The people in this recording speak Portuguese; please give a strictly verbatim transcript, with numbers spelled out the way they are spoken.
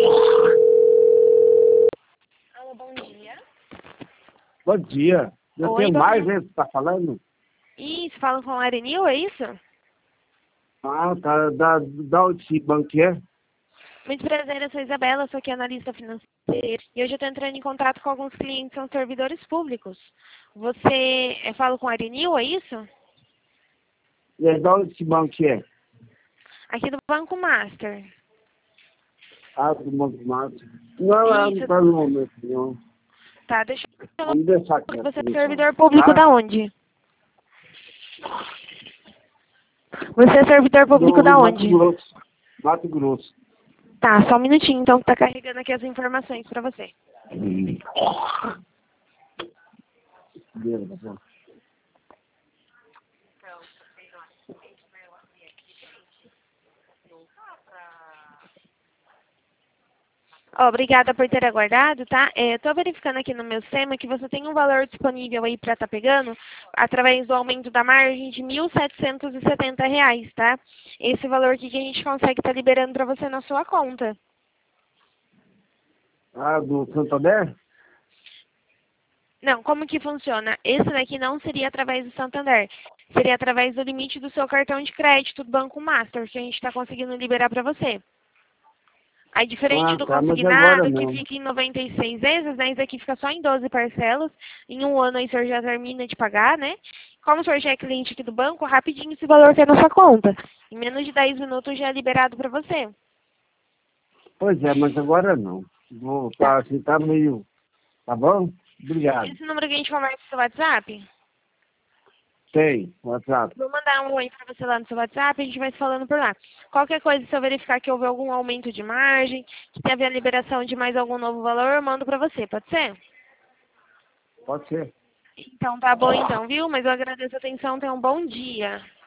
Alô, bom dia. Bom dia. Eu Oi, tenho bom mais, dia. né? Você tá falando? Isso, falam com a Arenil, é isso? Ah, tá. Da, da onde esse banco que é? Muito prazer, eu sou Isabela, sou aqui analista financeira. E hoje eu estou entrando em contato com alguns clientes que são servidores públicos. Você, eu falo com a Arenil, é isso? E é da onde esse banco que é? Aqui do Banco Master. Ah, do Banco Márcio. Não, ela não Isso, tá no momento, não. tá, deixa eu... Vamos deixar aqui Você é assim, então. servidor público Tá? da onde? Você é servidor público Do da Mato onde? Grosso. Mato Grosso. Tá, só um minutinho então que tá carregando aqui as informações para você. Beleza, tá bom. Ó, obrigada por ter aguardado, tá? É, tô verificando aqui no meu sistema que você tem um valor disponível aí para estar pegando através do aumento da margem de mil setecentos e setenta reais, tá? Esse valor aqui que a gente consegue estar liberando para você na sua conta. Ah, do Santander? Não, como que funciona? Esse daqui não seria através do Santander. Seria através do limite do seu cartão de crédito do Banco Master, que a gente está conseguindo liberar para você. Aí, diferente Ah, do tá, mas agora consignado, que não. fica em noventa e seis vezes, né? Isso aqui fica só em doze parcelas. Em um ano aí o senhor já termina de pagar, né? Como o senhor já é cliente aqui do banco, rapidinho esse valor cai na sua conta. Em menos de dez minutos já é liberado para você. Pois é, mas agora não. Vou, Tá. tá, assim, tá meio... Tá bom? Obrigado. Esse número que a gente conversa no seu WhatsApp, Tem, WhatsApp. vou mandar um oi para você lá no seu WhatsApp, a gente vai se falando por lá. Qualquer coisa, se eu verificar que houve algum aumento de margem, que teve a liberação de mais algum novo valor, eu mando para você, pode ser? Pode ser. Então tá bom então, viu? Mas eu agradeço a atenção, tenha um bom dia.